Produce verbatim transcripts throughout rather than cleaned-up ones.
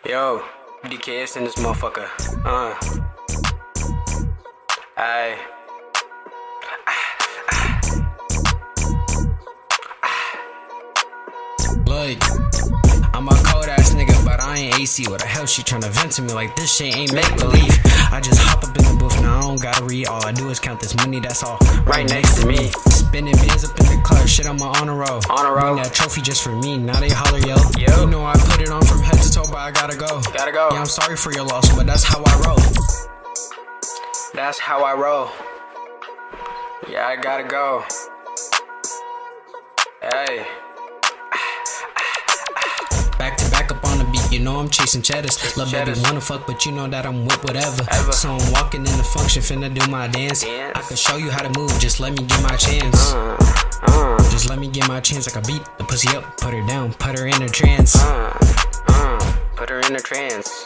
Yo, D K S in this motherfucker. Uh. Aye. Like, I'm a cold ass nigga, but I ain't A C. What the hell she tryna vent to me like this shit ain't make believe. I just hop up in the booth, now I don't gotta read. All I do is count this money, that's all Right next to me. Spinning bands up in the club, shit on my honor roll. Honor roll. Bring that trophy just for me, now they holler yo. Yo. You know I put it on from head to toe, but I gotta go. Gotta go. Yeah, I'm sorry for your loss, but that's how I roll. That's how I roll. Yeah, I gotta go. Hey. Back to back up on the beat, you know I'm chasing cheddars. Love baby cheddars. wanna fuck, but you know that I'm with whatever. Ever. So I'm walking in the function, finna do my dance. Dance. I can show you how to move, just let me get my chance. Uh, uh, Just let me get my chance. Like I beat the pussy up, put her down, put her in a trance. uh, uh, put her in a trance.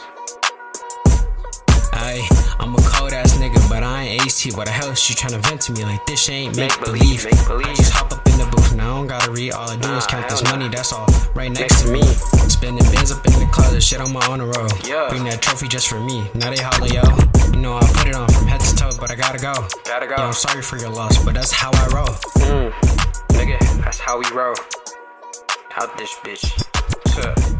Aye, I'm a cold ass nigga, but I ain't A C. What the hell is she tryna vent to me like this shit ain't make, Make believe. believe, make believe. I just hop up in the booth, now I don't gotta read. All I do is Nah, count this hell money, nah. that's all right next, Next to to me. me. Spending bands up in the closet, shit on my honor roll. Yeah. Bring that trophy just for me, now they holler yo. You know I put it on from head to toe, but I gotta go. Gotta go. Yeah, I'm sorry for your loss, but that's how I roll. Mm, nigga, that's how we roll. Out this bitch. What's up?